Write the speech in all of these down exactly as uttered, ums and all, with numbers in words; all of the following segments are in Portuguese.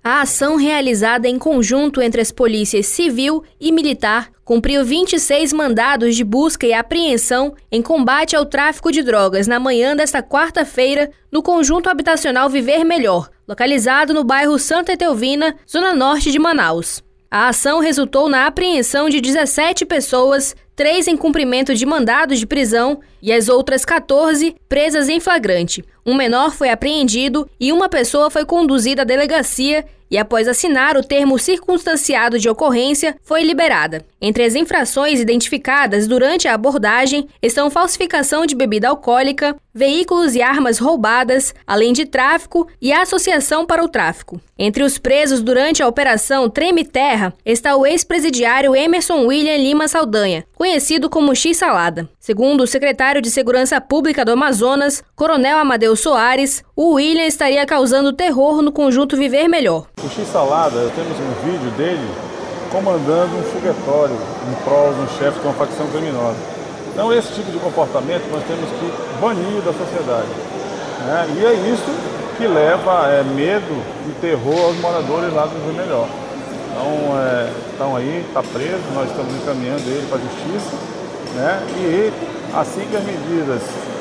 A ação realizada em conjunto entre as polícias civil e militar cumpriu vinte e seis mandados de busca e apreensão em combate ao tráfico de drogas na manhã desta quarta-feira no conjunto habitacional Viver Melhor, localizado no bairro Santa Etelvina, zona norte de Manaus. A ação resultou na apreensão de dezessete pessoas, três em cumprimento de mandados de prisão e as outras quatorze presas em flagrante. Um menor foi apreendido e uma pessoa foi conduzida à delegacia e, após assinar o termo circunstanciado de ocorrência, foi liberada. Entre as infrações identificadas durante a abordagem estão falsificação de bebida alcoólica, veículos e armas roubadas, além de tráfico e associação para o tráfico. Entre os presos durante a Operação Treme Terra está o ex-presidiário Emerson William Lima Saldanha, conhecido como X-Salada. Segundo o secretário de Segurança Pública do Amazonas, Coronel Amadeu Soares, o William estaria causando terror no conjunto Viver Melhor. O X-Salada, temos um vídeo dele comandando um foguetório em prol de um chefe de uma facção criminosa. Então esse tipo de comportamento nós temos que banir da sociedade, né? E é isso que leva é, medo e terror aos moradores lá do Viver Melhor. Então é, estão aí, está preso, nós estamos encaminhando ele para a justiça, né? E assim que as medidas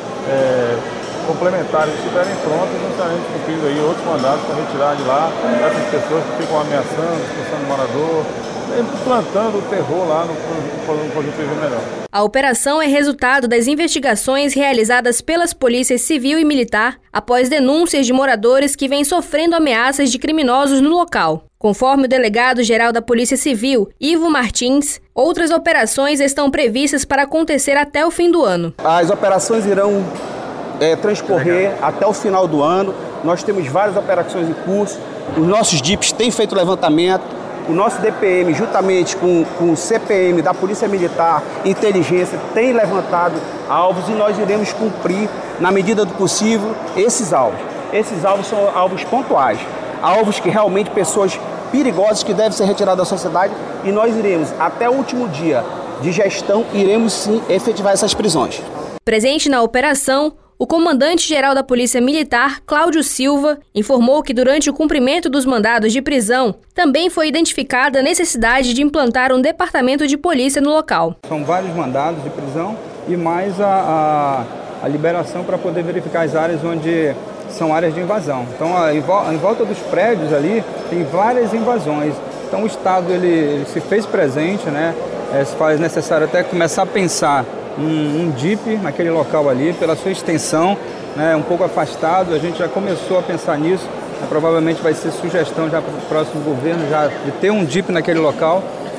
é, complementares estiverem prontas, nós estaremos cumprindo aí outros mandados para retirar de lá essas pessoas que ficam ameaçando, expulsando o morador, plantando o terror lá no conjunto Viver Melhor. A operação é resultado das investigações realizadas pelas polícias civil e militar após denúncias de moradores que vêm sofrendo ameaças de criminosos no local. Conforme o delegado-geral da Polícia Civil, Ivo Martins, outras operações estão previstas para acontecer até o fim do ano. As operações irão é, transcorrer até o final do ano. Nós temos várias operações em curso. Os nossos D I Ps têm feito levantamento. O nosso D P M, juntamente com, com o C P M da Polícia Militar, Inteligência, tem levantado alvos e nós iremos cumprir, na medida do possível, esses alvos. Esses alvos são alvos pontuais, alvos que realmente pessoas perigosas que devem ser retiradas da sociedade e nós iremos, até o último dia de gestão, iremos sim efetivar essas prisões. Presente na operação, o comandante-geral da Polícia Militar, Cláudio Silva, informou que durante o cumprimento dos mandados de prisão, também foi identificada a necessidade de implantar um departamento de polícia no local. São vários mandados de prisão e mais a, a, a liberação para poder verificar as áreas onde são áreas de invasão. Então, a, em volta dos prédios ali, tem várias invasões. Então, o Estado ele, ele se fez presente, né? É, se faz necessário até começar a pensar Um, um D I P naquele local ali, pela sua extensão, né, um pouco afastado. A gente já começou a pensar nisso, né, provavelmente vai ser sugestão já para o próximo governo já de ter um D I P naquele local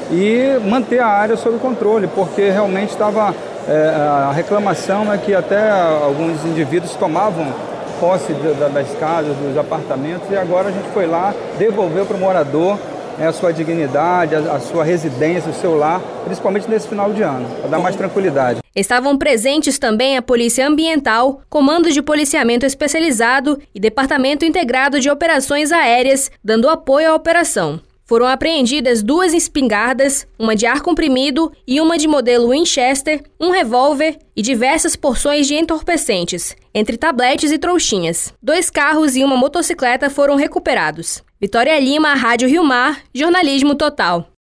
e manter a área sob controle, porque realmente estava é, a reclamação é que até alguns indivíduos tomavam posse de, de, das casas, dos apartamentos, e agora a gente foi lá, devolveu para o morador a sua dignidade, a sua residência, o seu lar, principalmente nesse final de ano, para dar mais tranquilidade. Estavam presentes também a Polícia Ambiental, Comando de Policiamento Especializado e Departamento Integrado de Operações Aéreas, dando apoio à operação. Foram apreendidas duas espingardas, uma de ar comprimido e uma de modelo Winchester, um revólver e diversas porções de entorpecentes, entre tabletes e trouxinhas. Dois carros e uma motocicleta foram recuperados. Vitória Lima, Rádio Rio Mar, Jornalismo Total.